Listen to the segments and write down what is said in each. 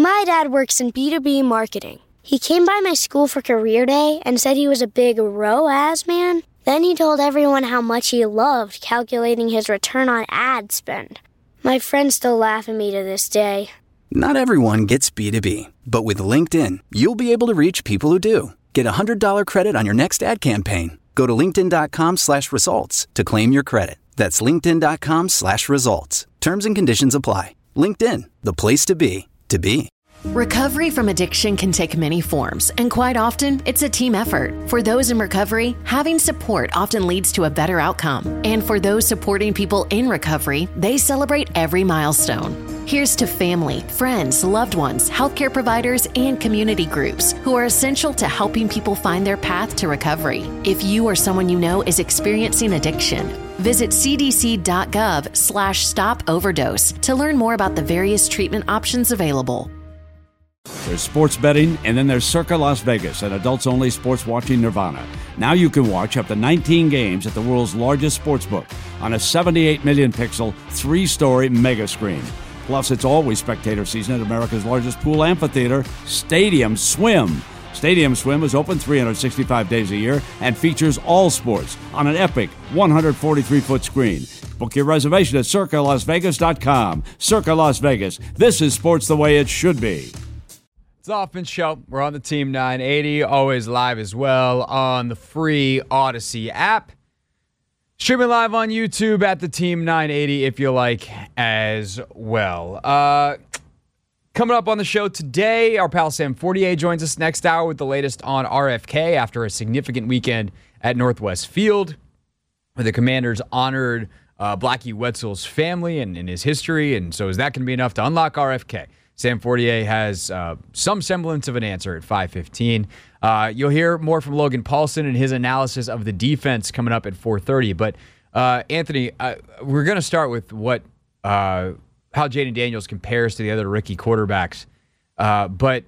My dad works in B2B marketing. He came by my school for career day and said he was a big ROAS man. Then he told everyone how much he loved calculating his return on ad spend. My friends still laugh at me to this day. Not everyone gets B2B, but with LinkedIn, you'll be able to reach people who do. Get a $100 credit on your next ad campaign. Go to linkedin.com/results to claim your credit. That's linkedin.com/results. Terms and conditions apply. LinkedIn, the place to be, to be. Recovery from addiction can take many forms, and quite often, it's a team effort. For those in recovery, having support often leads to a better outcome. And for those supporting people in recovery, they celebrate every milestone. Here's to family, friends, loved ones, healthcare providers, and community groups who are essential to helping people find their path to recovery. If you or someone you know is experiencing addiction, visit cdc.gov/stop overdose to learn more about the various treatment options available. There's sports betting, and then there's Circa Las Vegas, an adults-only sports watching nirvana. Now you can watch up to 19 games at the world's largest sportsbook on a 78 million pixel, 3-story mega screen. Plus, it's always spectator season at America's largest pool amphitheater, Stadium Swim. Stadium Swim is open 365 days a year and features all sports on an epic 143-foot screen. Book your reservation at circalasvegas.com. Circa Las Vegas. This is sports the way it should be. It's the Offense Show. We're on the Team 980, always live as well on the free Odyssey app. Streaming live on YouTube at the Team 980 if you like as well. Coming up on the show today, our pal Sam Fortier joins us next hour with the latest on RFK after a significant weekend at Northwest Field, where the Commanders honored Blackie Wetzel's family and his history. And so is that going to be enough to unlock RFK? Sam Fortier has some semblance of an answer at 5:15. You'll hear more from Logan Paulson and his analysis of the defense coming up at 4:30. But Anthony, we're going to start with how Jayden Daniels compares to the other rookie quarterbacks. But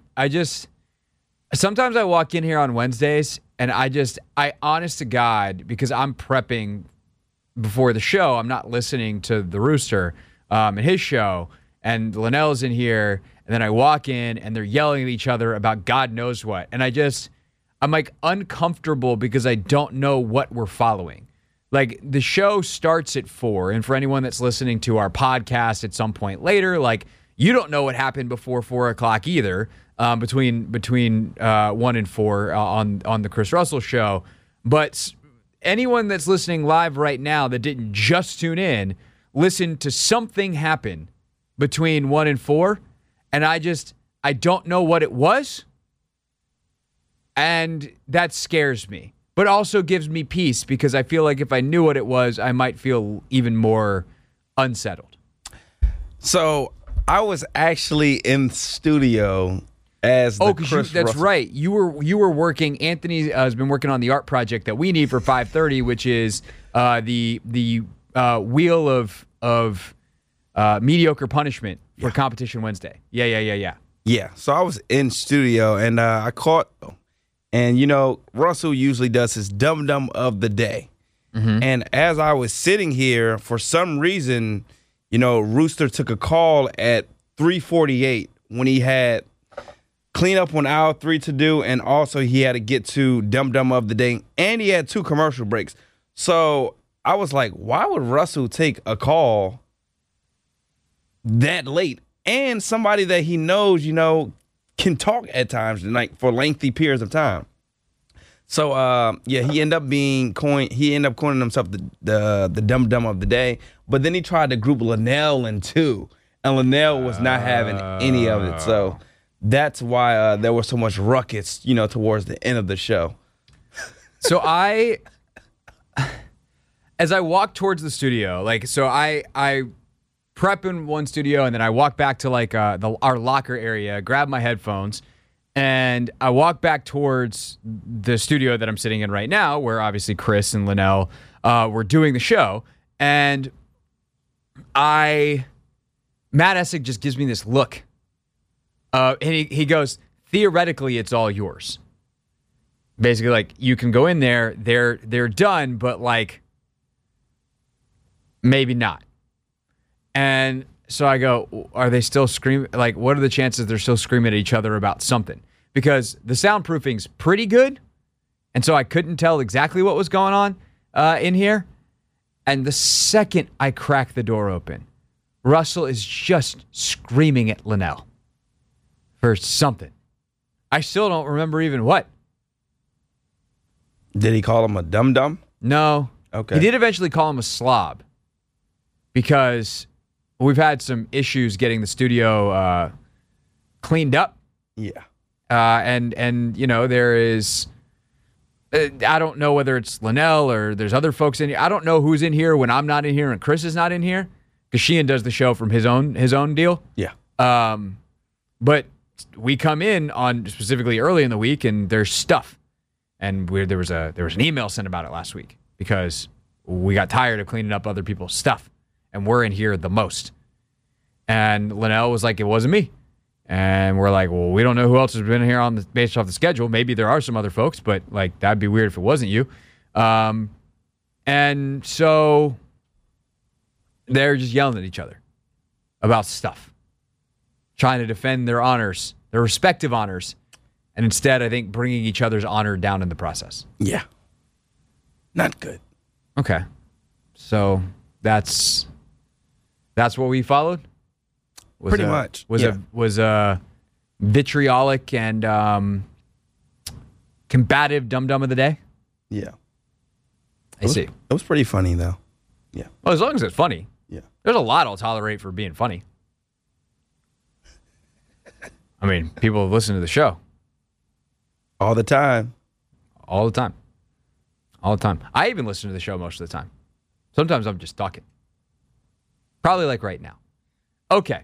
sometimes I walk in here on Wednesdays and I honest to God, because I'm prepping before the show, I'm not listening to the Rooster and his show. And Linnell's in here, and then I walk in, and they're yelling at each other about God knows what. And I'm like uncomfortable because I don't know what we're following. Like, the show starts at 4, and for anyone that's listening to our podcast at some point later, like, you don't know what happened before 4 o'clock either, between 1 and 4 on the Chris Russell show. But anyone that's listening live right now that didn't just tune in, listen to something happen between 1 and 4, and I don't know what it was, and that scares me, but also gives me peace because I feel like if I knew what it was, I might feel even more unsettled. So I was actually in studio as the Chris that's Russell. right. You were working. Anthony has been working on the art project that we need for 5:30, which is the wheel of mediocre punishment for Competition Wednesday. Yeah. Yeah, so I was in studio, and I caught, and Russell usually does his dum-dum of the day. Mm-hmm. And as I was sitting here, for some reason, Rooster took a call at 3:48 when he had cleanup on aisle 3 to do, and also he had to get to dum-dum of the day, and he had 2 commercial breaks. So I was like, why would Russell take a call that late, and somebody that he knows, can talk at times, like for lengthy periods of time? So, he ended up coining himself the dum-dum of the day, but then he tried to group Linnell in too, and Linnell was not having any of it. So that's why there was so much ruckus, towards the end of the show. So as I walk towards the studio, I prep in one studio, and then I walk back to our locker area, grab my headphones, and I walk back towards the studio that I'm sitting in right now, where obviously Chris and Linnell were doing the show, and Matt Essig just gives me this look, and he goes, theoretically, it's all yours. Basically, you can go in there, they're done, but maybe not. And so I go, are they still screaming? Like, what are the chances they're still screaming at each other about something? Because the soundproofing's pretty good, and so I couldn't tell exactly what was going on in here. And the second I crack the door open, Russell is just screaming at Linnell for something. I still don't remember even what. Did he call him a dum-dum? No. Okay. He did eventually call him a slob because we've had some issues getting the studio cleaned up. Yeah. And you know, there is... I don't know whether it's Linnell or there's other folks in here. I don't know who's in here when I'm not in here and Chris is not in here because Sheehan does the show from his own deal. Yeah. But we come in on specifically early in the week and there's stuff. And there was an email sent about it last week because we got tired of cleaning up other people's stuff, and we're in here the most. And Linnell was like, "It wasn't me," and we're like, "Well, we don't know who else has been here based off the schedule. Maybe there are some other folks, but like that'd be weird if it wasn't you." And so they're just yelling at each other about stuff, trying to defend their honors, their respective honors. And instead, I think bringing each other's honor down in the process. Yeah. Not good. Okay. So that's what we followed? Pretty much. Was a vitriolic and combative dum-dum of the day? Yeah. I see. It was pretty funny, though. Yeah. Well, as long as it's funny. Yeah. There's a lot I'll tolerate for being funny. I mean, people listen to the show. All the time. All the time. All the time. I even listen to the show most of the time. Sometimes I'm just talking. Probably like right now. Okay.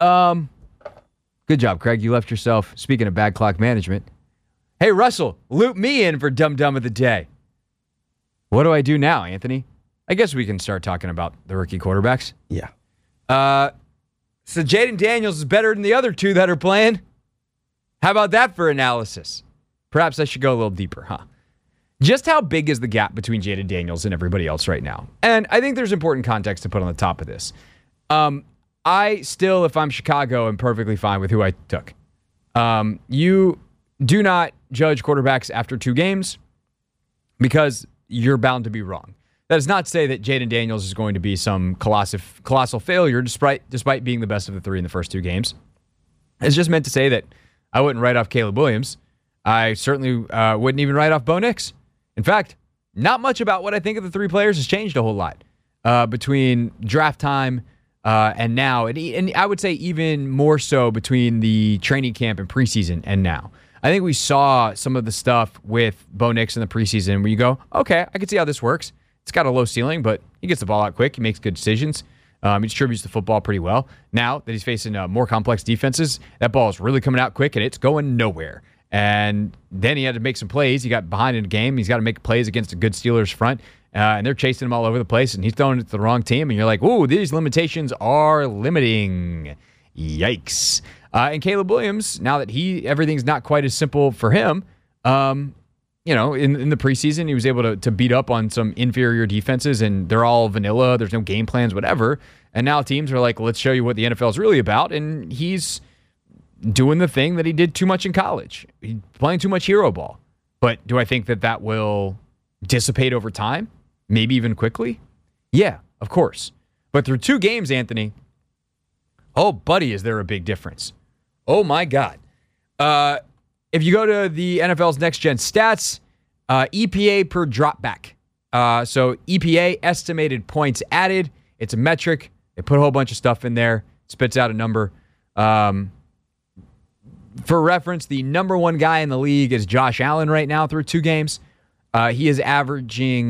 Good job, Craig. You left yourself, speaking of bad clock management. Hey, Russell, loop me in for Dum Dum of the Day. What do I do now, Anthony? I guess we can start talking about the rookie quarterbacks. Yeah. So Jaden Daniels is better than the other two that are playing. How about that for analysis? Perhaps I should go a little deeper, huh? Just how big is the gap between Jaden Daniels and everybody else right now? And I think there's important context to put on the top of this. I still, if I'm Chicago, am perfectly fine with who I took. You do not judge quarterbacks after 2 games because you're bound to be wrong. That does not say that Jaden Daniels is going to be some colossal failure despite being the best of the 3 in the first 2 games. It's just meant to say that I wouldn't write off Caleb Williams. I certainly wouldn't even write off Bo Nix. In fact, not much about what I think of the 3 players has changed a whole lot between draft time and now. And I would say even more so between the training camp and preseason and now. I think we saw some of the stuff with Bo Nix in the preseason where you go, okay, I can see how this works. It's got a low ceiling, but he gets the ball out quick. He makes good decisions. He distributes the football pretty well. Now that he's facing more complex defenses, that ball is really coming out quick, and it's going nowhere. And then he had to make some plays. He got behind in the game. He's got to make plays against a good Steelers front, and they're chasing him all over the place, and he's throwing it to the wrong team, and you're like, ooh, these limitations are limiting. Yikes. And Caleb Williams, now that everything's not quite as simple for him, in the preseason, he was able to beat up on some inferior defenses, and they're all vanilla. There's no game plans, whatever. And now teams are like, let's show you what the NFL is really about. And he's doing the thing that he did too much in college. He's playing too much hero ball. But do I think that will dissipate over time? Maybe even quickly? Yeah, of course. But through 2 games, Anthony, oh, buddy, is there a big difference. Oh, my God. If you go to the NFL's Next Gen Stats, EPA per dropback. So EPA, estimated points added. It's a metric. They put a whole bunch of stuff in there. Spits out a number. For reference, the number 1 guy in the league is Josh Allen right now through 2 games. He is averaging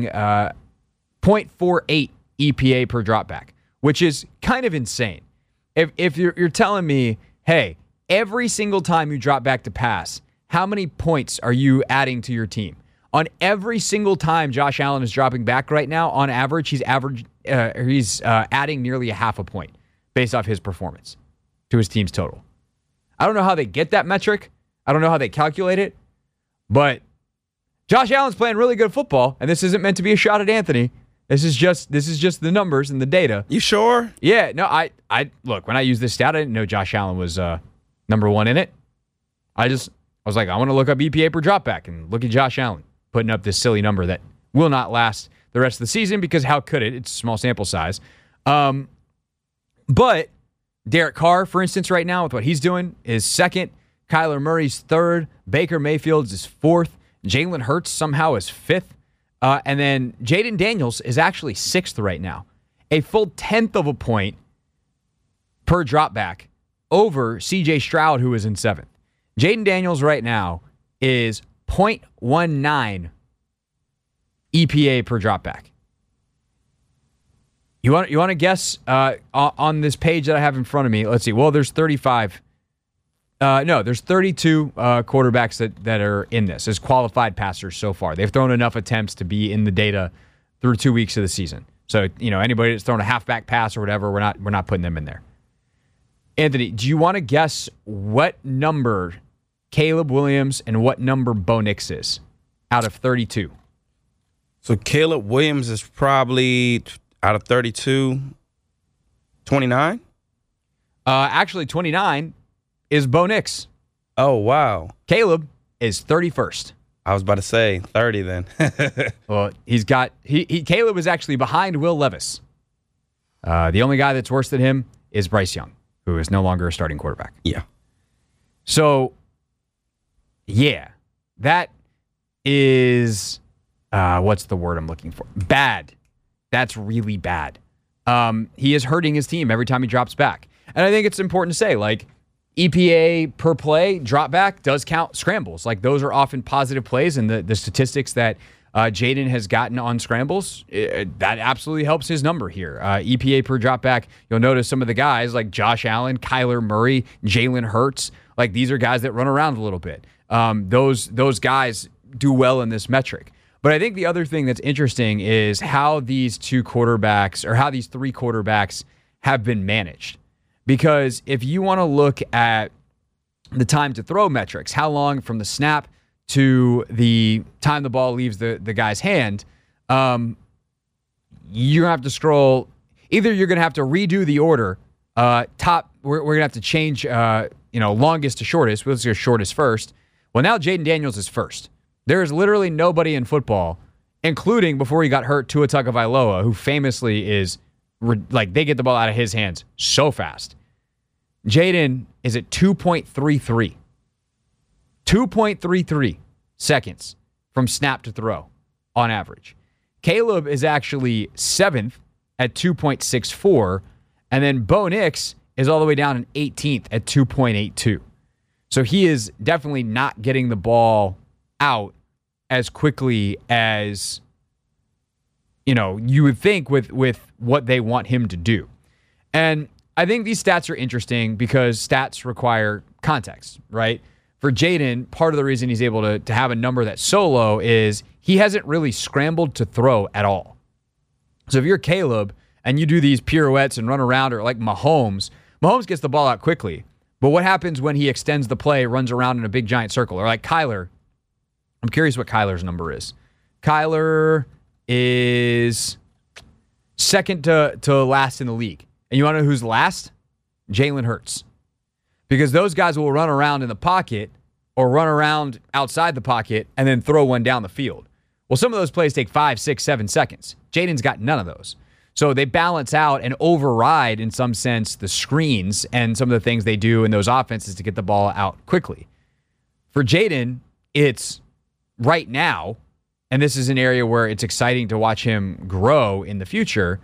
0.48 EPA per dropback, which is kind of insane. If you're telling me, hey, every single time you drop back to pass, how many points are you adding to your team? On every single time Josh Allen is dropping back right now, on average, he's adding nearly a half a point based off his performance to his team's total. I don't know how they get that metric. I don't know how they calculate it. But Josh Allen's playing really good football, and this isn't meant to be a shot at Anthony. This is just the numbers and the data. You sure? Yeah. No, I look, when I used this stat, I didn't know Josh Allen was number one in it. I was like, I want to look up EPA per dropback and look at Josh Allen putting up this silly number that will not last the rest of the season because how could it? It's a small sample size. But Derek Carr, for instance, right now with what he's doing is second. Kyler Murray's third. Baker Mayfield's is fourth. Jalen Hurts somehow is fifth. And then Jaden Daniels is actually sixth right now. A full 10th of a point per dropback over C.J. Stroud, who is in seventh. Jaden Daniels right now is 0.19 EPA per dropback. You want to guess on this page that I have in front of me? Let's see. Well, there's 35. There's 32 quarterbacks that are in this as qualified passers so far. They've thrown enough attempts to be in the data through 2 weeks of the season. So, anybody that's thrown a halfback pass or whatever, we're not putting them in there. Anthony, do you want to guess what number Caleb Williams and what number Bo Nix is out of 32? So Caleb Williams is probably out of 32, 29? Actually, 29 is Bo Nix. Oh, wow. Caleb is 31st. I was about to say 30 then. Well, Caleb is actually behind Will Levis. The only guy that's worse than him is Bryce Young, who is no longer a starting quarterback. Yeah. So, yeah, that is, what's the word I'm looking for? Bad. That's really bad. He is hurting his team every time he drops back. And I think it's important to say, EPA per play, drop back, does count scrambles. Those are often positive plays, and the statistics that Jaden has gotten on scrambles, that absolutely helps his number here. EPA per drop back, you'll notice some of the guys like Josh Allen, Kyler Murray, Jalen Hurts, these are guys that run around a little bit. Those guys do well in this metric. But I think the other thing that's interesting is how these three quarterbacks have been managed. Because if you want to look at the time to throw metrics, how long from the snap to the time the ball leaves the guy's hand, you're going to have to scroll. Either you're going to have to redo the order. We're going to have to change, longest to shortest. Let's go shortest first. Well, now Jaden Daniels is first. There is literally nobody in football, including before he got hurt, Tua Tagovailoa, who famously is they get the ball out of his hands so fast. Jaden is at 2.33. 2.33 seconds from snap to throw on average. Caleb is actually seventh at 2.64, and then Bo Nix is all the way down in 18th at 2.82. So he is definitely not getting the ball out as quickly as you would think with what they want him to do. And I think these stats are interesting because stats require context, right? For Jaden, part of the reason he's able to have a number that's so low is he hasn't really scrambled to throw at all. So if you're Caleb and you do these pirouettes and run around, or like Mahomes gets the ball out quickly. But what happens when he extends the play, runs around in a big giant circle? Or like Kyler, I'm curious what Kyler's number is. Kyler is second to last in the league. And you want to know who's last? Jalen Hurts. Because those guys will run around in the pocket or run around outside the pocket and then throw one down the field. Well, some of those plays take 5, 6, 7 seconds. Jaden's got none of those. So they balance out and override, in some sense, the screens and some of the things they do in those offenses to get the ball out quickly. For Jaden, it's right now, and this is an area where it's exciting to watch him grow in the future,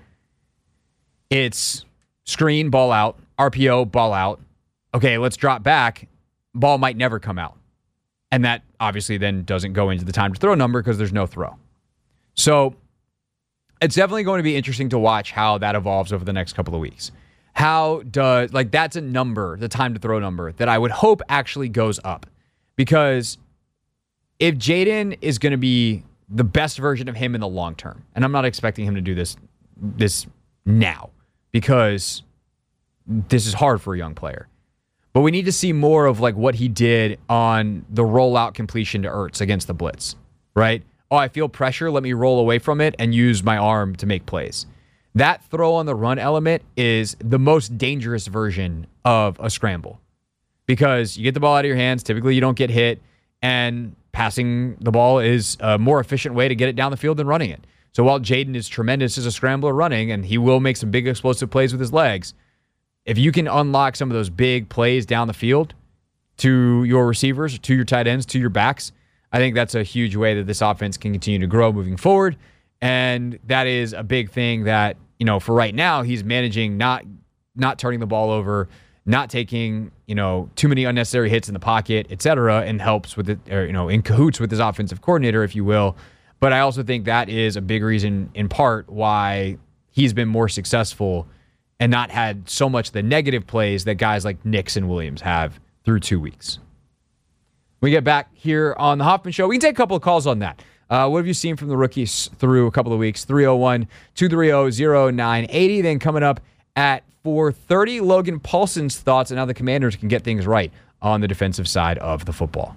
it's screen, ball out, RPO, ball out. Okay, let's drop back. Ball might never come out. And that obviously then doesn't go into the time to throw number because there's no throw. So it's definitely going to be interesting to watch how that evolves over the next couple of weeks. That's a number, the time to throw number, that I would hope actually goes up. Because if Jaden is going to be the best version of him in the long term, and I'm not expecting him to do this now, because this is hard for a young player. But we need to see more of what he did on the rollout completion to Ertz against the blitz, right? oh, I feel pressure, let me roll away from it and use my arm to make plays. That throw on the run element is the most dangerous version of a scramble because you get the ball out of your hands. Typically, you don't get hit, and passing the ball is a more efficient way to get it down the field than running it. So while Jaden is tremendous as a scrambler running, and he will make some big explosive plays with his legs, if you can unlock some of those big plays down the field to your receivers, to your tight ends, to your backs, I think that's a huge way that this offense can continue to grow moving forward. And that is a big thing that, for right now, he's managing not turning the ball over, not taking, too many unnecessary hits in the pocket, et cetera, and helps with it, or, in cahoots with his offensive coordinator, if you will. But I also think that is a big reason, in part, why he's been more successful and not had so much the negative plays that guys like Nix and Williams have through 2 weeks. When we get back here on the Hoffman Show, we can take a couple of calls on that. What have you seen from the rookies through a couple of weeks? 301-230-0980. Then coming up at 4:30, Logan Paulson's thoughts on how the Commanders can get things right on the defensive side of the football.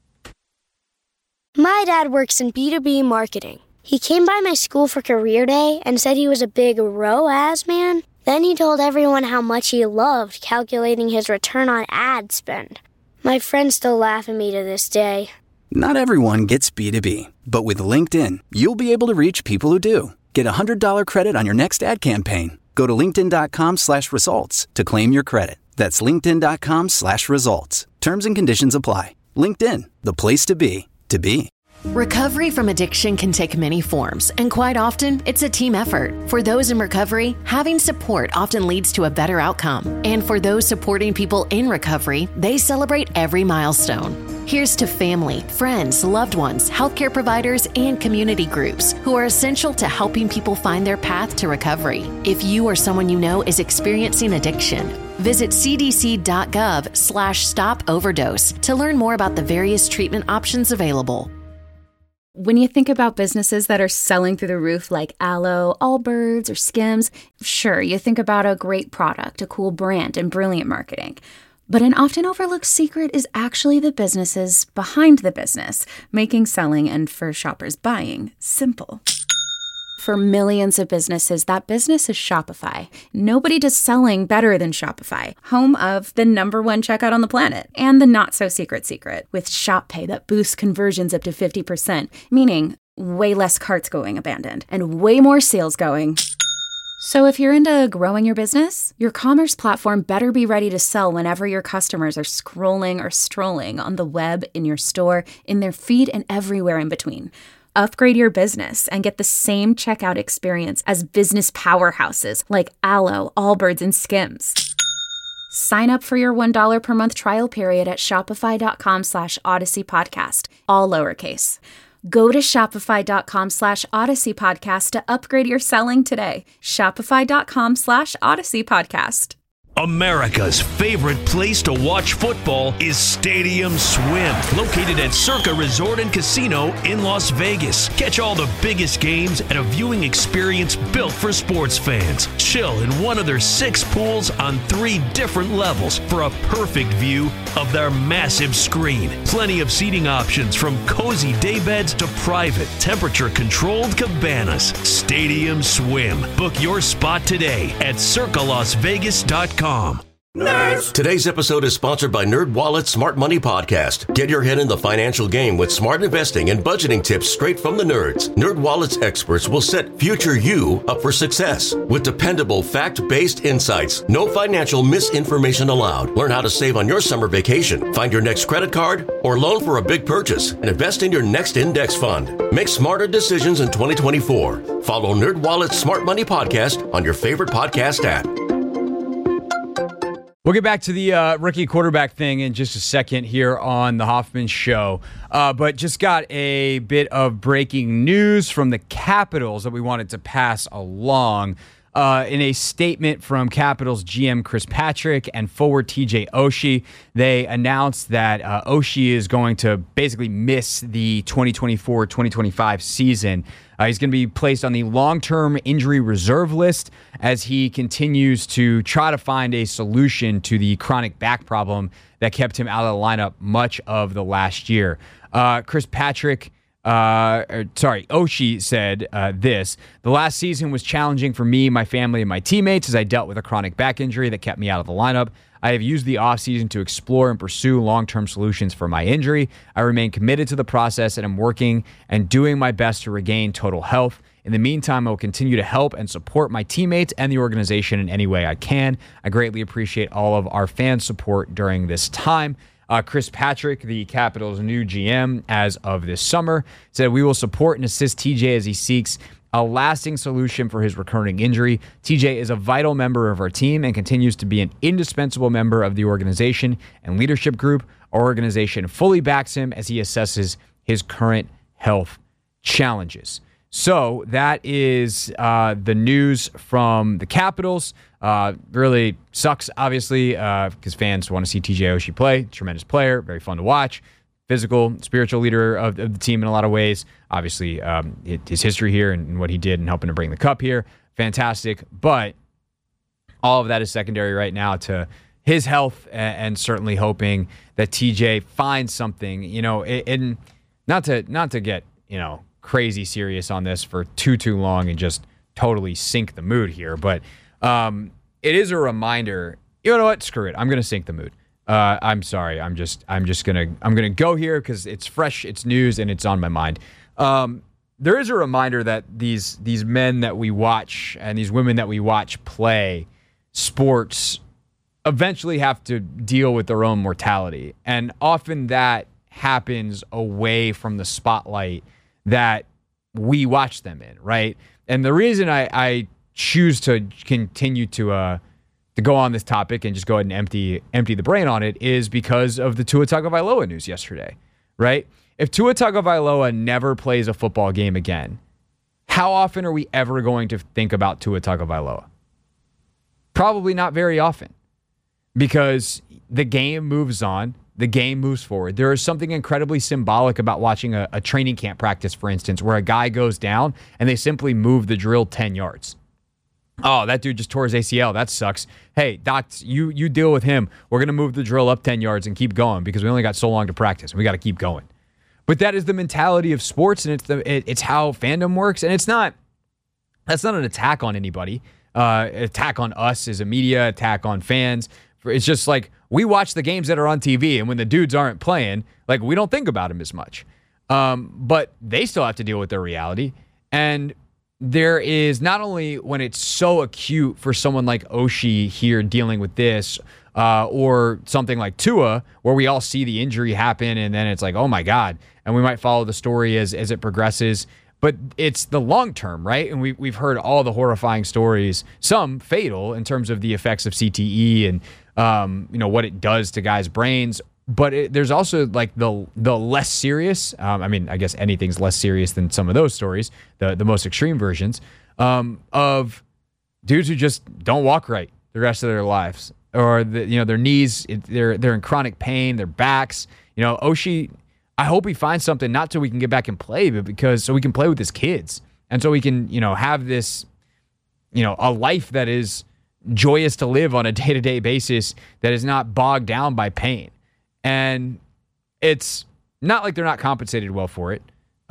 My dad works in B2B marketing. He came by my school for career day and said he was a big ROAS man. Then he told everyone how much he loved calculating his return on ad spend. My friends still laugh at me to this day. Not everyone gets B2B, but with LinkedIn, you'll be able to reach people who do. Get a $100 credit on your next ad campaign. Go to linkedin.com/results to claim your credit. That's linkedin.com/results. Terms and conditions apply. LinkedIn, the place to be, to be. Recovery from addiction can take many forms, and quite often, it's a team effort. For those in recovery, having support often leads to a better outcome. And for those supporting people in recovery, they celebrate every milestone. Here's to family, friends, loved ones, healthcare providers, and community groups who are essential to helping people find their path to recovery. If you or someone you know is experiencing addiction, visit cdc.gov/stop-overdose to learn more about the various treatment options available. When you think about businesses that are selling through the roof like Aloe, Allbirds, or Skims, sure, you think about a great product, a cool brand, and brilliant marketing. But an often overlooked secret is actually the businesses behind the business, making selling and for shoppers buying simple. For millions of businesses, that business is Shopify. Nobody does selling better than Shopify, home of the #1 checkout on the planet and the not-so-secret secret with Shop Pay that boosts conversions up to 50%, meaning way less carts going abandoned and way more sales going. So if you're into growing your business, your commerce platform better be ready to sell whenever your customers are scrolling or strolling on the web, in your store, in their feed, and everywhere in between. Upgrade your business and get the same checkout experience as business powerhouses like Aloe, Allbirds, and Skims. Sign up for your $1 per month trial period at shopify.com/Odyssey Podcast, all lowercase. Go to shopify.com/Odyssey Podcast to upgrade your selling today. Shopify.com/Odyssey Podcast. America's favorite place to watch football is Stadium Swim, located at Circa Resort and Casino in Las Vegas. Catch all the biggest games at a viewing experience built for sports fans. Chill in one of their 6 pools on 3 different levels for a perfect view of their massive screen. Plenty of seating options from cozy daybeds to private, temperature-controlled cabanas. Stadium Swim. Book your spot today at circalasvegas.com. Nerds! Today's episode is sponsored by NerdWallet's Smart Money Podcast. Get your head in the financial game with smart investing and budgeting tips straight from the nerds. NerdWallet's experts will set future you up for success with dependable, fact-based insights. No financial misinformation allowed. Learn how to save on your summer vacation, find your next credit card, or loan for a big purchase, and invest in your next index fund. Make smarter decisions in 2024. Follow NerdWallet's Smart Money Podcast on your favorite podcast app. We'll get back to the rookie quarterback thing in just a second here on the Hoffman Show. But just got a bit of breaking news from the Capitals that we wanted to pass along. In a statement from Capitals GM Chris Patrick and forward TJ Oshie, they announced that Oshie is going to basically miss the 2024-2025 season. He's going to be placed on the long-term injury reserve list as he continues to try to find a solution to the chronic back problem that kept him out of the lineup much of the last year. Chris Patrick Oshie said this. The last season was challenging for me, my family, and my teammates as I dealt with a chronic back injury that kept me out of the lineup. I have used the offseason to explore and pursue long-term solutions for my injury. I remain committed to the process and am working and doing my best to regain total health. In the meantime, I will continue to help and support my teammates and the organization in any way I can. I greatly appreciate all of our fans' support during this time. Chris Patrick, the Capitals' new GM as of this summer, said, we will support and assist TJ as he seeks a lasting solution for his recurring injury. TJ is a vital member of our team and continues to be an indispensable member of the organization and leadership group. Our organization fully backs him as he assesses his current health challenges. So that is the news from the Capitals. Really sucks, obviously, because fans want to see TJ Oshie play. Tremendous player, very fun to watch. Physical, spiritual leader of the team in a lot of ways. Obviously, his history here and what he did in helping to bring the cup here, fantastic. But all of that is secondary right now to his health and certainly hoping that TJ finds something. You know, and not to get crazy serious on this for too long and just totally sink the mood here, but it is a reminder. You know what? Screw it. I'm gonna sink the mood. I'm sorry. I'm gonna go here because it's fresh, it's news, and it's on my mind. There is a reminder that these men that we watch and these women that we watch play sports eventually have to deal with their own mortality, and often that happens away from the spotlight that we watch them in, right? And the reason I choose to continue to go on this topic and just go ahead and empty the brain on it is because of the Tua Tagovailoa news yesterday, right? If Tua Tagovailoa never plays a football game again, how often are we ever going to think about Tua Tagovailoa? Probably not very often, because the game moves on. The game moves forward. There is something incredibly symbolic about watching a training camp practice, for instance, where a guy goes down and they simply move the drill 10 yards. Oh, that dude just tore his ACL. That sucks. Hey, Doc, you deal with him. We're going to move the drill up 10 yards and keep going because we only got so long to practice. We got to keep going. But that is the mentality of sports, and it's how fandom works. And that's not an attack on anybody. Attack on us as a media, attack on fans. It's just like, we watch the games that are on TV, and when the dudes aren't playing, like, we don't think about them as much. But they still have to deal with their reality. And there is, not only when it's so acute for someone like Oshie here dealing with this, or something like Tua, where we all see the injury happen, and then it's like, oh my God, and we might follow the story as it progresses. But it's the long term, right? And we've heard all the horrifying stories, some fatal in terms of the effects of CTE and what it does to guys' brains. But there's also like the less serious. I guess anything's less serious than some of those stories, the most extreme versions of dudes who just don't walk right the rest of their lives, or their knees, they're in chronic pain, their backs. Oshie, I hope he finds something, not so we can get back and play, but so we can play with his kids, and so we can have this a life that is joyous to live on a day-to-day basis, that is not bogged down by pain. And it's not like they're not compensated well for it.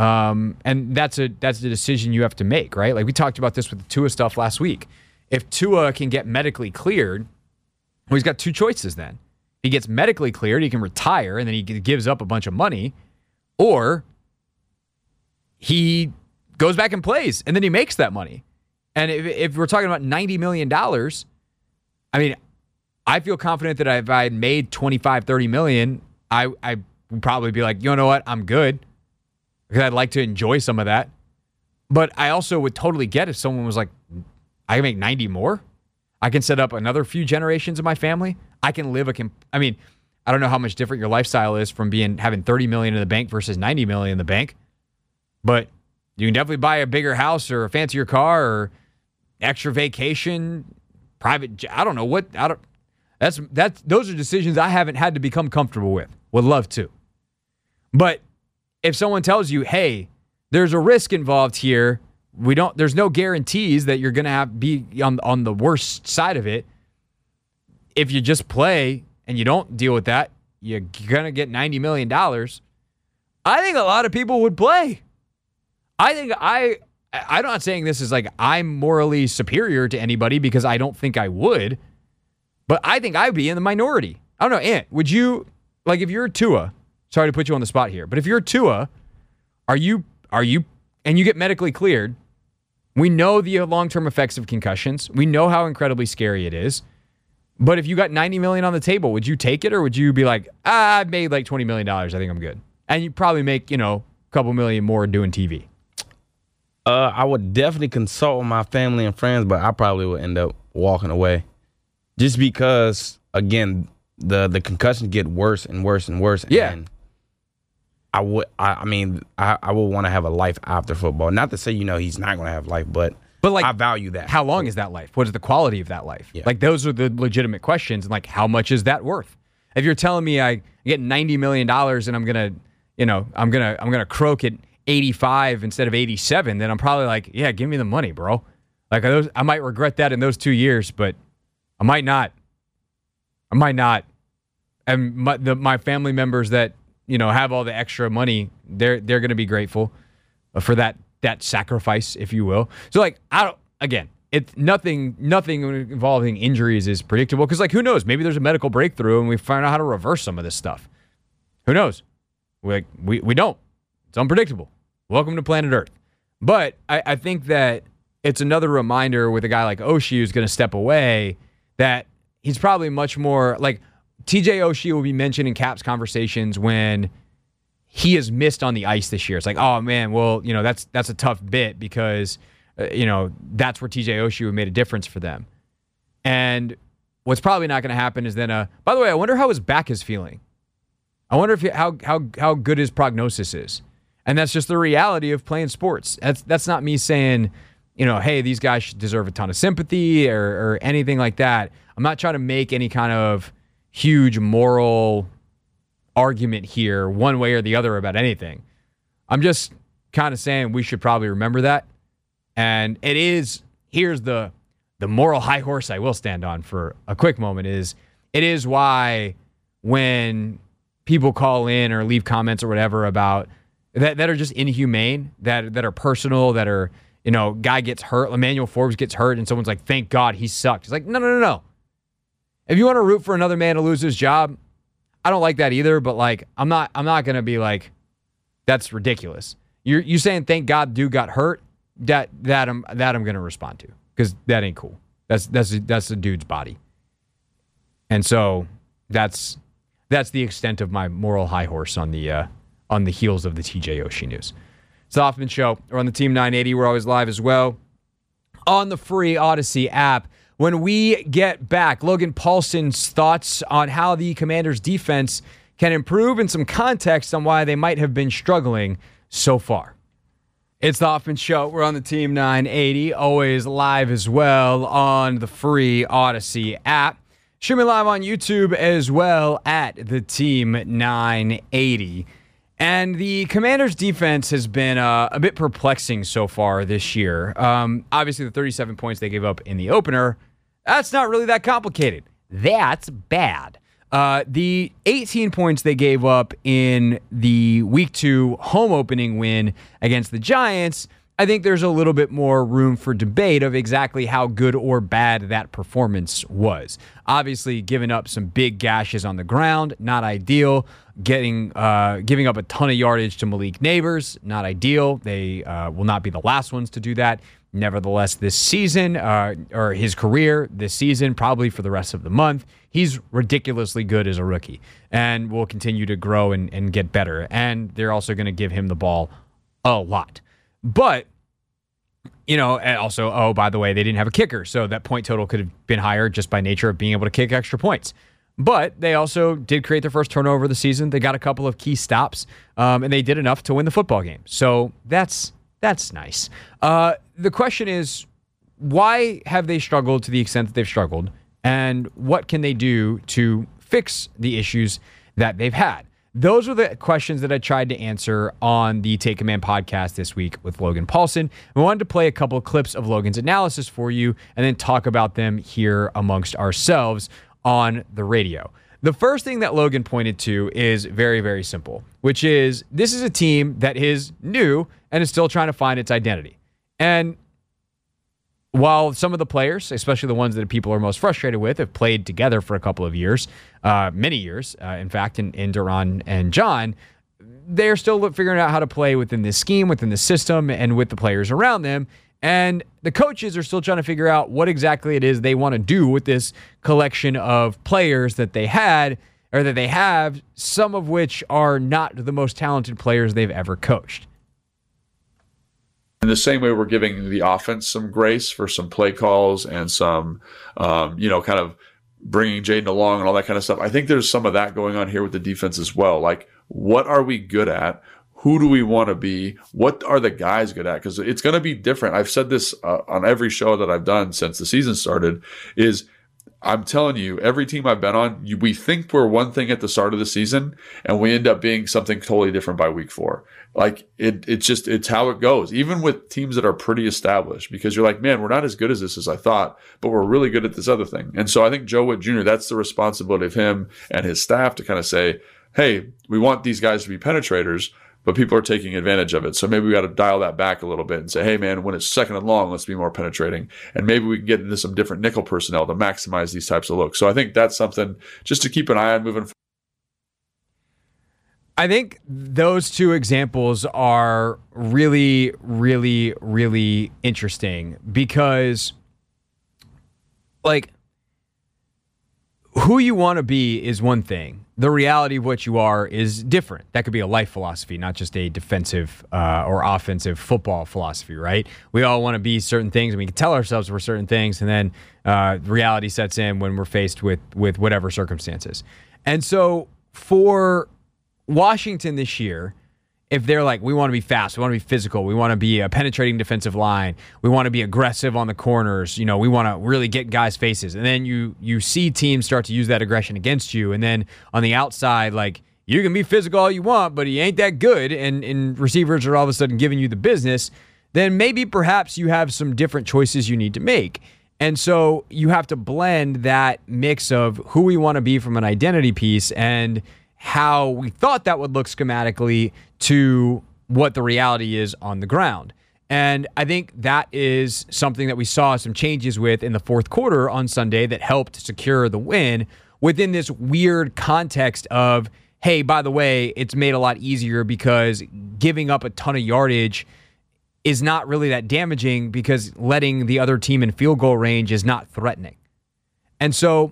And that's the decision you have to make, right? Like we talked about this with the Tua stuff last week. If Tua can get medically cleared, well, he's got two choices then. He gets medically cleared, he can retire, and then he gives up a bunch of money, or he goes back and plays, and then he makes that money. And if we're talking about $90 million, I mean, I feel confident that if I had made $25, $30 million, I would probably be like, you know what, I'm good, because I'd like to enjoy some of that. But I also would totally get if someone was like, I can make 90 more. I can set up another few generations of my family. I can live I don't know how much different your lifestyle is from having $30 million in the bank versus $90 million in the bank, but you can definitely buy a bigger house or a fancier car or extra vacation, private. I don't know what. Those are decisions I haven't had to become comfortable with. Would love to, but if someone tells you, "Hey, there's a risk involved here. There's no guarantees that you're going to be on the worst side of it. If you just play and you don't deal with that, you're going to get $90 million. I think a lot of people would play. I'm not saying this is like I'm morally superior to anybody because I don't think I would, but I think I'd be in the minority. I don't know, Ant, would you, like if you're Tua, sorry to put you on the spot here, but if you're Tua, are you, and you get medically cleared, we know the long-term effects of concussions. We know how incredibly scary it is. But if you got $90 million on the table, would you take it, or would you be like, I've made like $20 million. I think I'm good. And you probably make, a couple million more doing TV. I would definitely consult with my family and friends, but I probably would end up walking away. Just because, again, the concussions get worse and worse and worse. Yeah. And I would want to have a life after football. Not to say, he's not going to have life, but like, I value that. How long is that life? What is the quality of that life? Yeah. Like, those are the legitimate questions. And like, how much is that worth? If you're telling me I get $90 million and I'm gonna croak at 85 instead of 87, then I'm probably like, yeah, give me the money, bro. Like, I might regret that in those 2 years, but I might not. And my family members that have all the extra money, they're going to be grateful for that sacrifice, if you will. So like, it's nothing involving injuries is predictable, because like, who knows? Maybe there's a medical breakthrough and we find out how to reverse some of this stuff. Who knows? We don't. It's unpredictable. Welcome to planet Earth. But I think that it's another reminder with a guy like Oshie who's going to step away that he's probably much more like TJ Oshie will be mentioned in Cap's conversations when he has missed on the ice this year. It's like, oh man, well, that's a tough bit because, that's where TJ Oshie made a difference for them. And what's probably not going to happen is then, by the way, I wonder how his back is feeling. I wonder how good his prognosis is. And that's just the reality of playing sports. That's not me saying, hey, these guys should deserve a ton of sympathy or anything like that. I'm not trying to make any kind of huge moral argument here one way or the other about anything. I'm just kind of saying we should probably remember that. And here's the moral high horse I will stand on for a quick moment it is why when people call in or leave comments or whatever about that are just inhumane, that are personal, that are, guy gets hurt, Emmanuel Forbes gets hurt and someone's like, thank God he sucked. It's like, no. If you want to root for another man to lose his job, I don't like that either, but like I'm not gonna be like, that's ridiculous. You saying thank God dude got hurt, that I'm gonna respond to, because that ain't cool. That's a dude's body. And so that's the extent of my moral high horse on the heels of the TJ Oshie news. It's the Hoffman Show. We're on the Team 980. We're always live as well on the free Odyssey app. When we get back, Logan Paulsen's thoughts on how the Commanders' defense can improve and some context on why they might have been struggling so far. It's the Hoffman Show. We're on the Team 980, always live as well on the free Odyssey app. Streaming live on YouTube as well at the Team 980. And the Commanders' defense has been a bit perplexing so far this year. Obviously, the 37 points they gave up in the opener, that's not really that complicated. That's bad. The 18 points they gave up in the Week 2 home opening win against the Giants, I think there's a little bit more room for debate of exactly how good or bad that performance was. Obviously, giving up some big gashes on the ground, not ideal. Giving up a ton of yardage to Malik Neighbors, not ideal. They will not be the last ones to do that. Nevertheless, this season, or his career this season, probably for the rest of the month, he's ridiculously good as a rookie and will continue to grow and get better. And they're also going to give him the ball a lot. But, and also, oh, by the way, they didn't have a kicker, so that point total could have been higher just by nature of being able to kick extra points. But they also did create their first turnover of the season. They got a couple of key stops, and they did enough to win the football game. So that's nice. The question is, why have they struggled to the extent that they've struggled, and what can they do to fix the issues that they've had? Those are the questions that I tried to answer on the Take Command podcast this week with Logan Paulsen. We wanted to play a couple of clips of Logan's analysis for you and then talk about them here amongst ourselves on the radio. The first thing that Logan pointed to is very, very simple, which is this is a team that is new and is still trying to find its identity. And while some of the players, especially the ones that people are most frustrated with, have played together for a couple of years, many years, in fact, in Duran and John, they're still figuring out how to play within this scheme, within the system, and with the players around them. And the coaches are still trying to figure out what exactly it is they want to do with this collection of players that they had, or that they have, some of which are not the most talented players they've ever coached. In the same way we're giving the offense some grace for some play calls and some, kind of bringing Jaden along and all that kind of stuff, I think there's some of that going on here with the defense as well. Like, what are we good at? Who do we want to be? What are the guys good at? Because it's going to be different. I've said this on every show that I've done since the season started, is I'm telling you, every team I've been on, we think we're one thing at the start of the season, and we end up being something totally different by week 4. Like, it's how it goes, even with teams that are pretty established, because you're like, man, we're not as good as this as I thought, but we're really good at this other thing. And so I think Joe Witt Jr., that's the responsibility of him and his staff to kind of say, hey, we want these guys to be penetrators, but people are taking advantage of it. So maybe we got to dial that back a little bit and say, hey, man, when it's second and long, let's be more penetrating. And maybe we can get into some different nickel personnel to maximize these types of looks. So I think that's something just to keep an eye on moving forward. I think those two examples are really, really, really interesting because, like, who you want to be is one thing. The reality of what you are is different. That could be a life philosophy, not just a defensive or offensive football philosophy, right? We all want to be certain things, and we can tell ourselves we're certain things, and then reality sets in when we're faced with whatever circumstances. And so for Washington this year, if they're like, we want to be fast, we want to be physical, we want to be a penetrating defensive line, we want to be aggressive on the corners, we want to really get guys' faces. And then you see teams start to use that aggression against you. And then on the outside, like, you can be physical all you want, but he ain't that good, and receivers are all of a sudden giving you the business, then maybe perhaps you have some different choices you need to make. And so you have to blend that mix of who we want to be from an identity piece and how we thought that would look schematically to what the reality is on the ground. And I think that is something that we saw some changes with in the fourth quarter on Sunday that helped secure the win within this weird context of, hey, by the way, it's made a lot easier because giving up a ton of yardage is not really that damaging because letting the other team in field goal range is not threatening. And so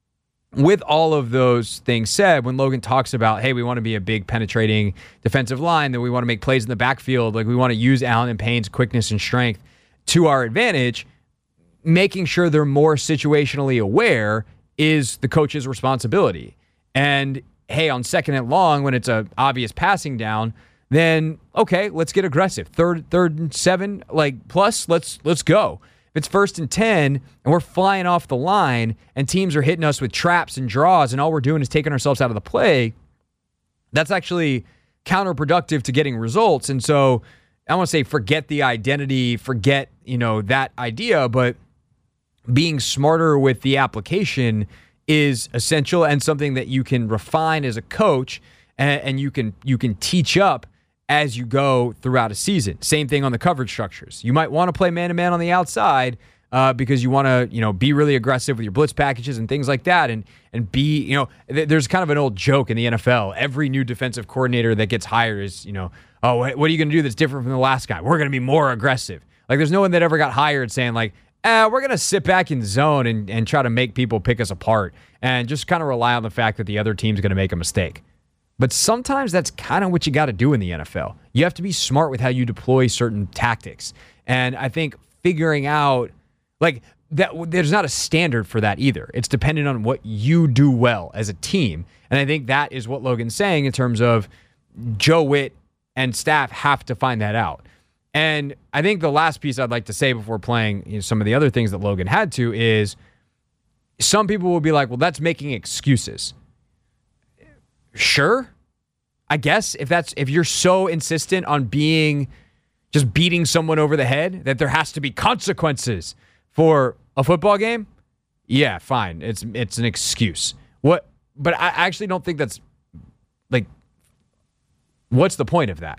with all of those things said, when Logan talks about, hey, we want to be a big penetrating defensive line, that we want to make plays in the backfield, like we want to use Allen and Payne's quickness and strength to our advantage, making sure they're more situationally aware is the coach's responsibility. And hey, on second and long, when it's an obvious passing down, then okay, let's get aggressive. Third and 7, like plus, let's go. If it's 1st and 10 and we're flying off the line and teams are hitting us with traps and draws and all we're doing is taking ourselves out of the play, that's actually counterproductive to getting results. And so I want to say forget the identity, forget, that idea, but being smarter with the application is essential and something that you can refine as a coach and you can teach up as you go throughout a season. Same thing on the coverage structures. You might want to play man-to-man on the outside because you want to, be really aggressive with your blitz packages and things like that. And be, there's kind of an old joke in the NFL. Every new defensive coordinator that gets hired is, oh, what are you going to do that's different from the last guy? We're going to be more aggressive. Like, there's no one that ever got hired saying like, we're going to sit back in zone and try to make people pick us apart and just kind of rely on the fact that the other team's going to make a mistake. But sometimes that's kind of what you got to do in the NFL. You have to be smart with how you deploy certain tactics. And I think figuring out, like, that there's not a standard for that either. It's dependent on what you do well as a team. And I think that is what Logan's saying in terms of Joe Witt and staff have to find that out. And I think the last piece I'd like to say before playing some of the other things that Logan had to is some people will be like, well, that's making excuses. Sure, I guess if you're so insistent on just beating someone over the head that there has to be consequences for a football game, yeah, fine. It's an excuse. But I actually don't think that's like, what's the point of that?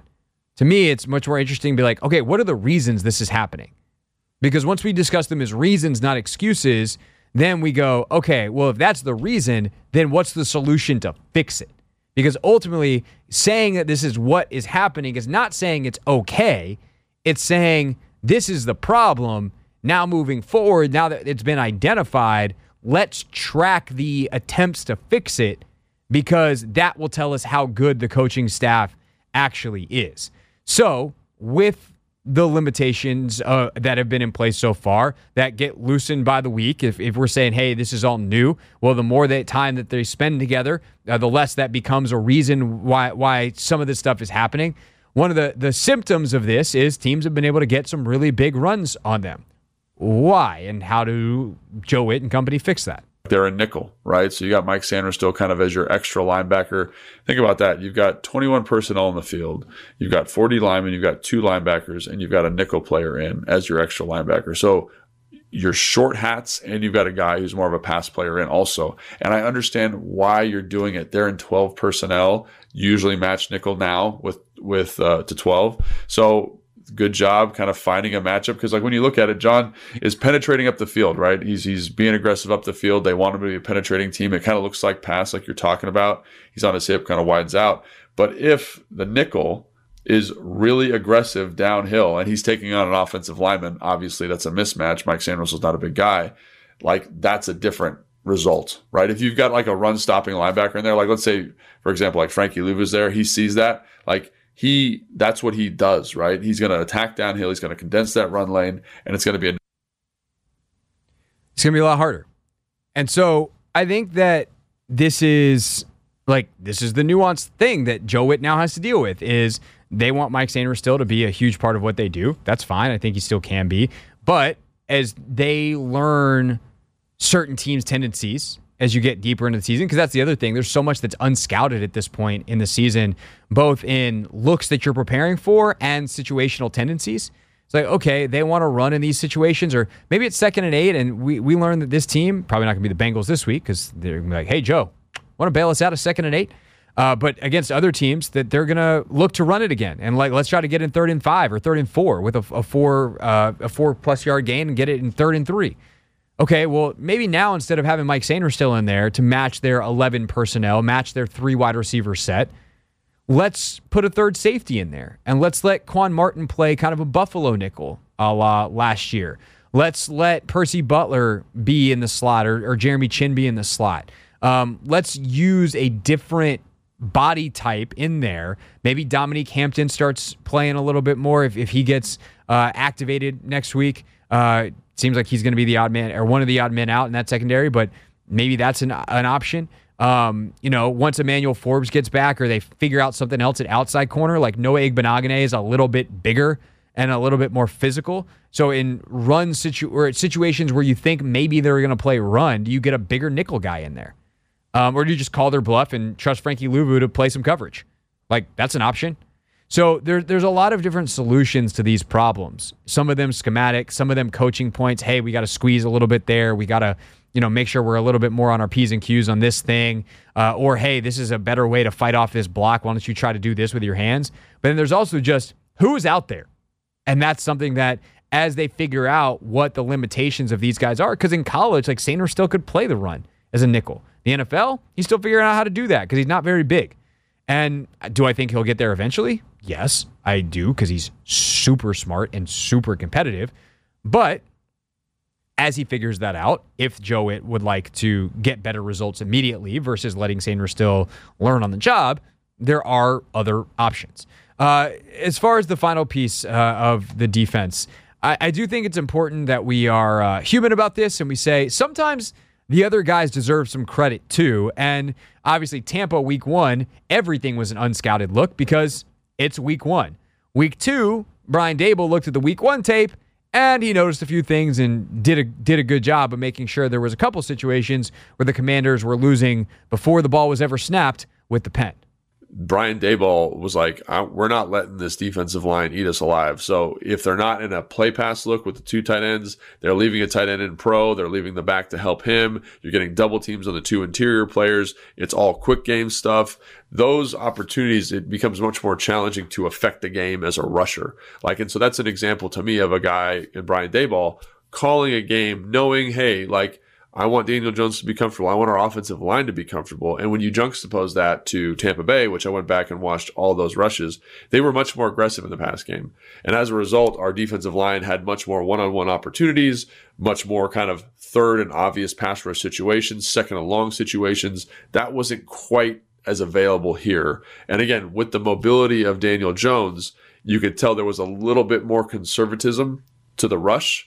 To me, it's much more interesting to be like, okay, what are the reasons this is happening? Because once we discuss them as reasons, not excuses, then we go, okay, well, if that's the reason, then what's the solution to fix it? Because ultimately, saying that this is what is happening is not saying it's okay. It's saying this is the problem. Now moving forward, now that it's been identified, let's track the attempts to fix it, because that will tell us how good the coaching staff actually is. So with the limitations that have been in place so far that get loosened by the week, if we're saying, hey, this is all new, well, the more time that they spend together, the less that becomes a reason why some of this stuff is happening. One of the symptoms of this is teams have been able to get some really big runs on them. Why? And how do Joe Witt and company fix that? They're a nickel, right? So you got Mike Sanders still kind of as your extra linebacker. Think about that. You've got 21 personnel in the field. You've got 40 linemen. You've got 2 linebackers, and you've got a nickel player in as your extra linebacker. So you're short hats, and you've got a guy who's more of a pass player in also. And I understand why you're doing it. They're in 12 personnel, usually match nickel now with to 12. So good job kind of finding a matchup, because like when you look at it, John is penetrating up the field, right? He's being aggressive up the field. They want him to be a penetrating team. It kind of looks like pass, like you're talking about. He's on his hip, kind of widens out. But if the nickel is really aggressive downhill and he's taking on an offensive lineman, obviously that's a mismatch. Mike Sanders was not a big guy. Like, that's a different result, right? If you've got like a run stopping linebacker in there, like let's say, for example, like Frankie Louva's there, he sees that, like that's what he does, right? He's going to attack downhill. He's going to condense that run lane, and it's going to be a lot harder. And so I think that this is the nuanced thing that Joe Witt now has to deal with. Is they want Mike Sanders still to be a huge part of what they do. That's fine. I think he still can be. But as they learn certain teams' tendencies as you get deeper into the season, because that's the other thing. There's so much that's unscouted at this point in the season, both in looks that you're preparing for and situational tendencies. It's like, okay, they want to run in these situations, or maybe it's 2nd and 8, and we learned that this team, probably not going to be the Bengals this week, because they're going to be like, hey, Joe, want to bail us out of 2nd and 8? But against other teams, that they're going to look to run it again. And like, let's try to get in 3rd and 5 or 3rd and 4 with a 4+ yard gain and get it in 3rd and 3. Okay, well, maybe now instead of having Mike Sanders still in there to match their 11 personnel, match their 3 wide receiver set, let's put a 3rd safety in there. And let's let Quan Martin play kind of a Buffalo nickel a la last year. Let's let Percy Butler be in the slot, or Jeremy Chin be in the slot. Let's use a different body type in there. Maybe Dominique Hampton starts playing a little bit more if he gets activated next week. Seems like he's going to be the odd man, or one of the odd men out in that secondary, but maybe that's an option. Once Emmanuel Forbes gets back, or they figure out something else at outside corner, like Noah Igbenogany is a little bit bigger and a little bit more physical. So in run situations where you think maybe they're going to play run, do you get a bigger nickel guy in there? Or do you just call their bluff and trust Frankie Louvu to play some coverage? Like, that's an option. So there's a lot of different solutions to these problems. Some of them schematic, some of them coaching points. Hey, we got to squeeze a little bit there. We got to, make sure we're a little bit more on our P's and Q's on this thing. Or, hey, this is a better way to fight off this block. Why don't you try to do this with your hands? But then there's also just who's out there. And that's something that as they figure out what the limitations of these guys are, because in college, like Sanders still could play the run as a nickel. The NFL, he's still figuring out how to do that because he's not very big. And do I think he'll get there eventually? Yes, I do, because he's super smart and super competitive. But as he figures that out, if Joe Witt would like to get better results immediately versus letting Sanders still learn on the job, there are other options. As far as the final piece of the defense, I do think it's important that we are human about this, and we say sometimes the other guys deserve some credit too. And obviously Tampa week 1, everything was an unscouted look because it's week 1. Week 2, Brian Daboll looked at the week 1 tape and he noticed a few things and did a good job of making sure there was a couple situations where the Commanders were losing before the ball was ever snapped with the pen. Brian Daboll was like, we're not letting this defensive line eat us alive. So if they're not in a play pass look with the 2 tight ends, they're leaving a tight end in pro. They're leaving the back to help him. You're getting double teams on the 2 interior players. It's all quick game stuff. Those opportunities, it becomes much more challenging to affect the game as a rusher. And so that's an example to me of a guy in Brian Daboll calling a game knowing, hey, I want Daniel Jones to be comfortable. I want our offensive line to be comfortable. And when you juxtapose that to Tampa Bay, which I went back and watched all those rushes, they were much more aggressive in the pass game. And as a result, our defensive line had much more one-on-one opportunities, much more kind of third and obvious pass rush situations, second and long situations. That wasn't quite as available here. And again, with the mobility of Daniel Jones, you could tell there was a little bit more conservatism to the rush.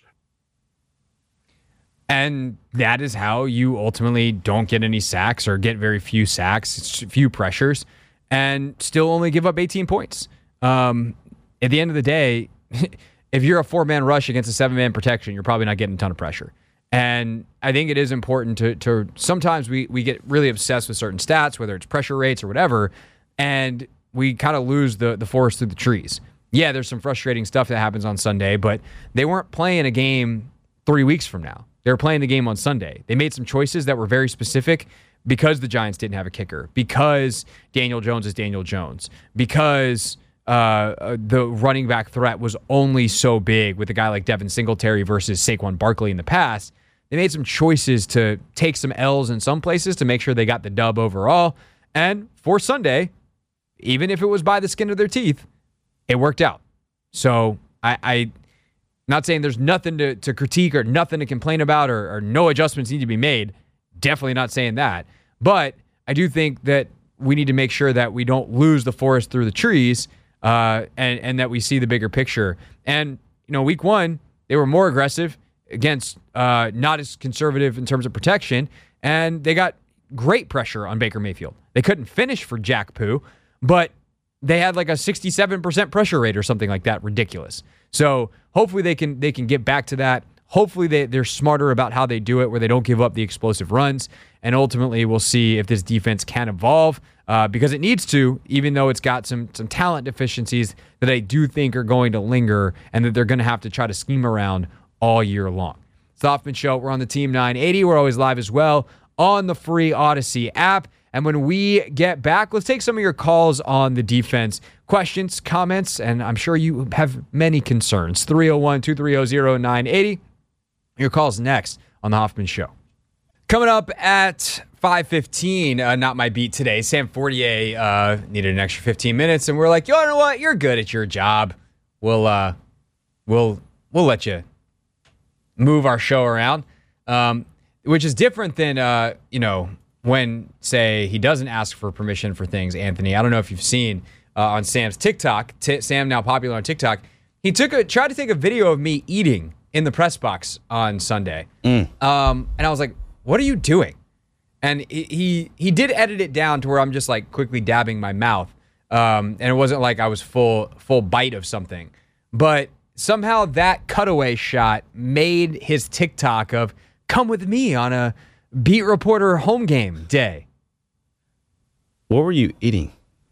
And that is how you ultimately don't get any sacks or get very few sacks, few pressures, and still only give up 18 points. At the end of the day, if you're a 4-man rush against a 7-man protection, you're probably not getting a ton of pressure. And I think it is important to sometimes we get really obsessed with certain stats, whether it's pressure rates or whatever, and we kind of lose the forest through the trees. Yeah, there's some frustrating stuff that happens on Sunday, but they weren't playing a game 3 weeks from now. They were playing the game on Sunday. They made some choices that were very specific because the Giants didn't have a kicker, because Daniel Jones is Daniel Jones, because the running back threat was only so big with a guy like Devin Singletary versus Saquon Barkley in the past. They made some choices to take some L's in some places to make sure they got the dub overall. And for Sunday, even if it was by the skin of their teeth, it worked out. So I not saying there's nothing to critique or nothing to complain about or no adjustments need to be made. Definitely not saying that. But I do think that we need to make sure that we don't lose the forest through the trees and that we see the bigger picture. And, week 1, they were more aggressive against not as conservative in terms of protection, and they got great pressure on Baker Mayfield. They couldn't finish for Jack Poo, but they had like a 67% pressure rate or something like that. Ridiculous. So hopefully they can get back to that. Hopefully they're smarter about how they do it, where they don't give up the explosive runs. And ultimately we'll see if this defense can evolve because it needs to, even though it's got some talent deficiencies that I do think are going to linger and that they're going to have to try to scheme around all year long. It's the Hoffman Show. We're on the Team 980. We're always live as well on the free Odyssey app. And when we get back, let's take some of your calls on the defense. Questions, comments, and I'm sure you have many concerns. 301-230-0980. Your call's next on the Hoffman Show. Coming up at 5:15, not my beat today. Sam Fortier needed an extra 15 minutes, and we're like, you know what? You're good at your job. We'll let you move our show around, which is different than when, say, he doesn't ask for permission for things, Anthony. I don't know if you've seen on Sam's TikTok, Sam now popular on TikTok, he tried to take a video of me eating in the press box on Sunday. And I was like, what are you doing? And he did edit it down to where I'm just like quickly dabbing my mouth. And it wasn't like I was full bite of something. But somehow that cutaway shot made his TikTok of come with me on a beat reporter home game day. What were you eating?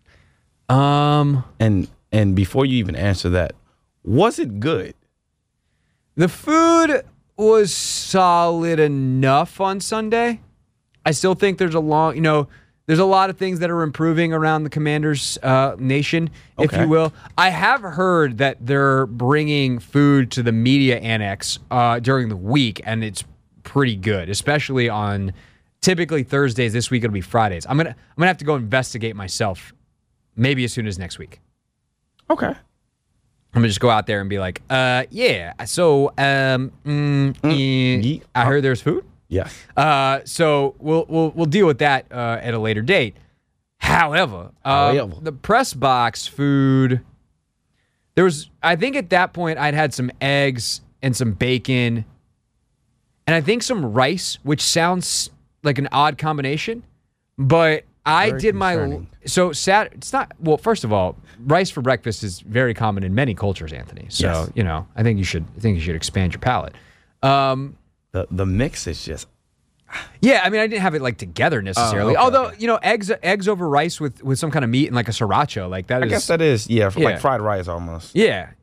And before you even answer that, was it good? The food was solid enough on Sunday. I still think there's a lot of things that are improving around the Commanders nation, if you will. I have heard that they're bringing food to the media annex during the week, and it's pretty good, especially on typically Thursdays. This week it'll be Fridays. I'm gonna have to go investigate myself, maybe as soon as next week. Okay. I'm gonna just go out there and be like, yeah. So, I heard there's food. Yeah. So we'll deal with that at a later date. However, the press box food, I think at that point I'd had some eggs and some bacon, and I think some rice, which sounds like an odd combination, but I did concerning. It's not, well, first of all, rice for breakfast is very common in many cultures, Anthony. So, yes. I think you should expand your palate. The mix is just, Yeah, I mean, I didn't have it like together necessarily. Although, eggs over rice with some kind of meat and like a sriracha, like that I guess that is, like fried rice almost. Yeah.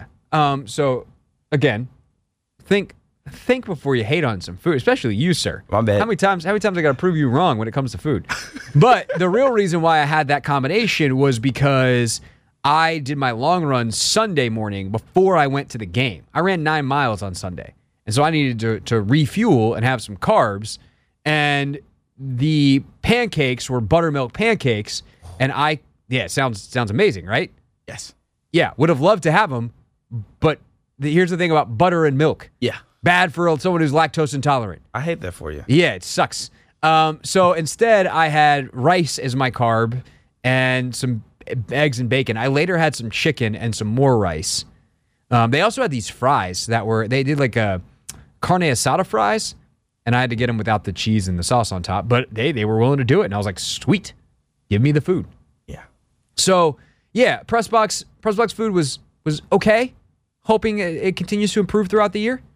So again, think before you hate on some food, especially you, sir. My bad. How many times I got to prove you wrong when it comes to food? But the real reason why I had that combination was because I did my long run Sunday morning before I went to the game. I ran 9 miles on Sunday. And so I needed to refuel and have some carbs. And the pancakes were buttermilk pancakes. And it sounds amazing, right? Yes. Yeah, would have loved to have them. But here's the thing about butter and milk. Yeah. Bad for someone who's lactose intolerant. I hate that for you. Yeah, it sucks. So instead, I had rice as my carb and some eggs and bacon. I later had some chicken and some more rice. They also had these fries they did like a carne asada fries, and I had to get them without the cheese and the sauce on top, but they were willing to do it, and I was like, sweet, give me the food. Yeah. So, yeah, press box food was okay, hoping it continues to improve throughout the year.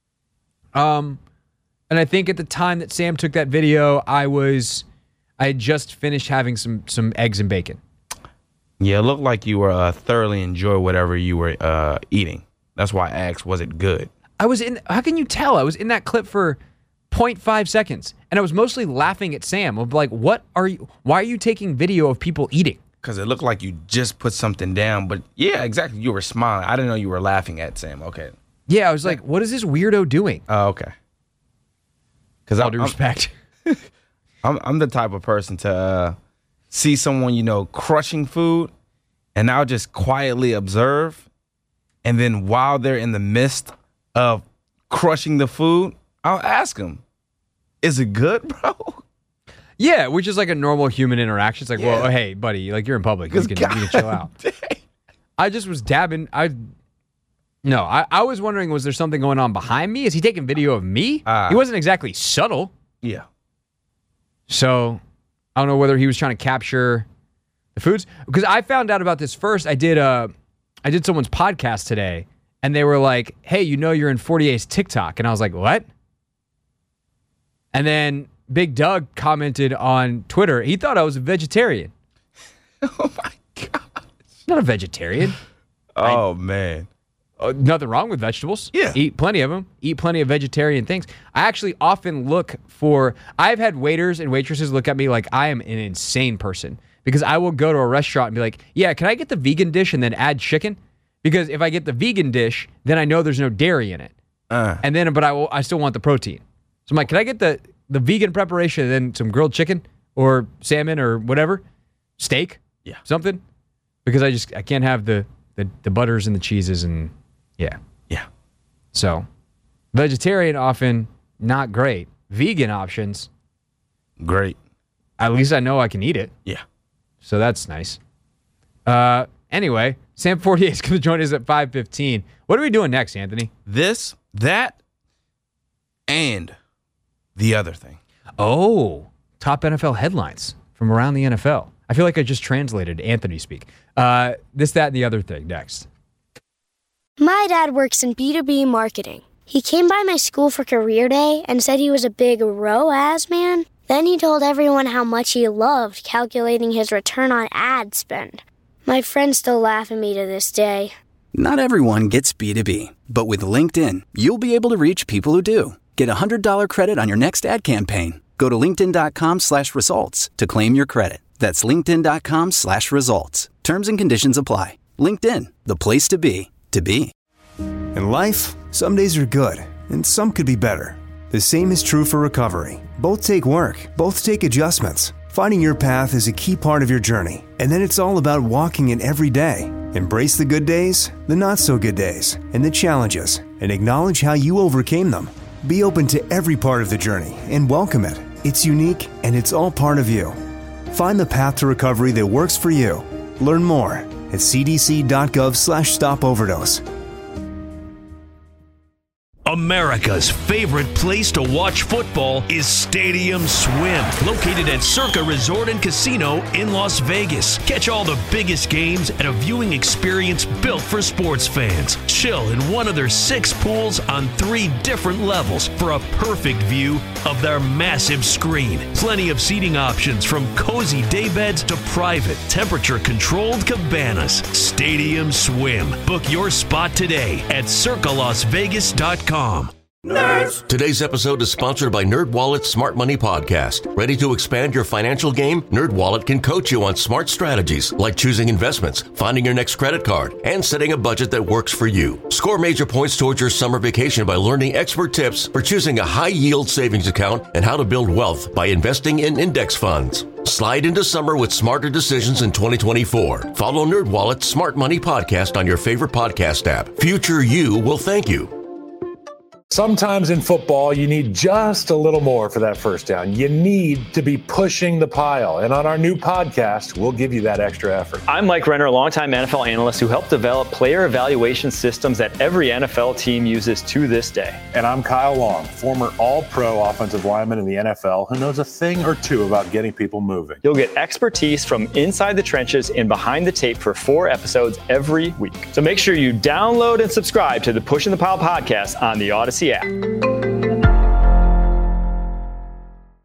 And I think at the time that Sam took that video, I had just finished having some eggs and bacon. Yeah, it looked like you were thoroughly enjoy whatever you were eating. That's why I asked, was it good? How can you tell? I was in that clip for 0.5 seconds, and I was mostly laughing at Sam. I'm like, why are you taking video of people eating? Because it looked like you just put something down, but yeah, exactly. You were smiling. I didn't know you were laughing at Sam. Okay. Yeah, I was like, what is this weirdo doing? Oh, okay. Because all due respect. I'm the type of person to see someone, crushing food, and I'll just quietly observe. And then while they're in the midst of crushing the food, I'll ask them, is it good, bro? Yeah, which is like a normal human interaction. It's like, well, hey, buddy, like you're in public. You can chill out. Dang. I just was dabbing. I was wondering, was there something going on behind me? Is he taking video of me? He wasn't exactly subtle. Yeah. So I don't know whether he was trying to capture the foods. Because I found out about this first. I did someone's podcast today, and they were like, hey, you're in 48's TikTok. And I was like, what? And then Big Doug commented on Twitter. He thought I was a vegetarian. Oh, my gosh. Not a vegetarian. Oh, man. Nothing wrong with vegetables. Yeah. Eat plenty of them. Eat plenty of vegetarian things. I actually often I've had waiters and waitresses look at me like I am an insane person, because I will go to a restaurant and be like, yeah, can I get the vegan dish and then add chicken? Because if I get the vegan dish, then I know there's no dairy in it. But I still want the protein. So I'm like, can I get the vegan preparation and then some grilled chicken or salmon or whatever? Steak? Yeah. Something? Because I can't have the butters and the cheeses and yeah. Yeah. So, vegetarian often not great. Vegan options, great. At least I know I can eat it. Yeah. So that's nice. Anyway, Sam 48 is going to join us at 5:15. What are we doing next, Anthony? This, that, and the other thing. Oh, top NFL headlines from around the NFL. I feel like I just translated Anthony speak. This, that, and the other thing next. My dad works in B2B marketing. He came by my school for career day and said he was a big ROAS man. Then he told everyone how much he loved calculating his return on ad spend. My friends still laugh at me to this day. Not everyone gets B2B, but with LinkedIn, you'll be able to reach people who do. Get a $100 credit on your next ad campaign. Go to linkedin.com/results to claim your credit. That's linkedin.com/results. Terms and conditions apply. LinkedIn, the place to be, to be. In life, some days are good, and some could be better. The same is true for recovery. Both take work, both take adjustments. Finding your path is a key part of your journey, and then it's all about walking it every day. Embrace the good days, the not so good days, and the challenges, and acknowledge how you overcame them. Be open to every part of the journey and welcome it. It's unique, and it's all part of you. Find the path to recovery that works for you. Learn more at cdc.gov/stopoverdose. America's favorite place to watch football is Stadium Swim, located at Circa Resort and Casino in Las Vegas. Catch all the biggest games at a viewing experience built for sports fans. Chill in one of their 6 pools on 3 different levels for a perfect view of their massive screen. Plenty of seating options from cozy daybeds to private, temperature-controlled cabanas. Stadium Swim. Book your spot today at circalasvegas.com. Nerds. Today's episode is sponsored by NerdWallet's Smart Money Podcast. Ready to expand your financial game? NerdWallet can coach you on smart strategies like choosing investments, finding your next credit card, and setting a budget that works for you. Score major points towards your summer vacation by learning expert tips for choosing a high-yield savings account and how to build wealth by investing in index funds. Slide into summer with smarter decisions in 2024. Follow NerdWallet's Smart Money Podcast on your favorite podcast app. Future you will thank you. Sometimes in football, you need just a little more for that first down. You need to be pushing the pile. And on our new podcast, we'll give you that extra effort. I'm Mike Renner, a longtime NFL analyst who helped develop player evaluation systems that every NFL team uses to this day. And I'm Kyle Long, former all-pro offensive lineman in the NFL who knows a thing or two about getting people moving. You'll get expertise from inside the trenches and behind the tape for 4 episodes every week. So make sure you download and subscribe to the Pushing the Pile podcast on the Odyssey app.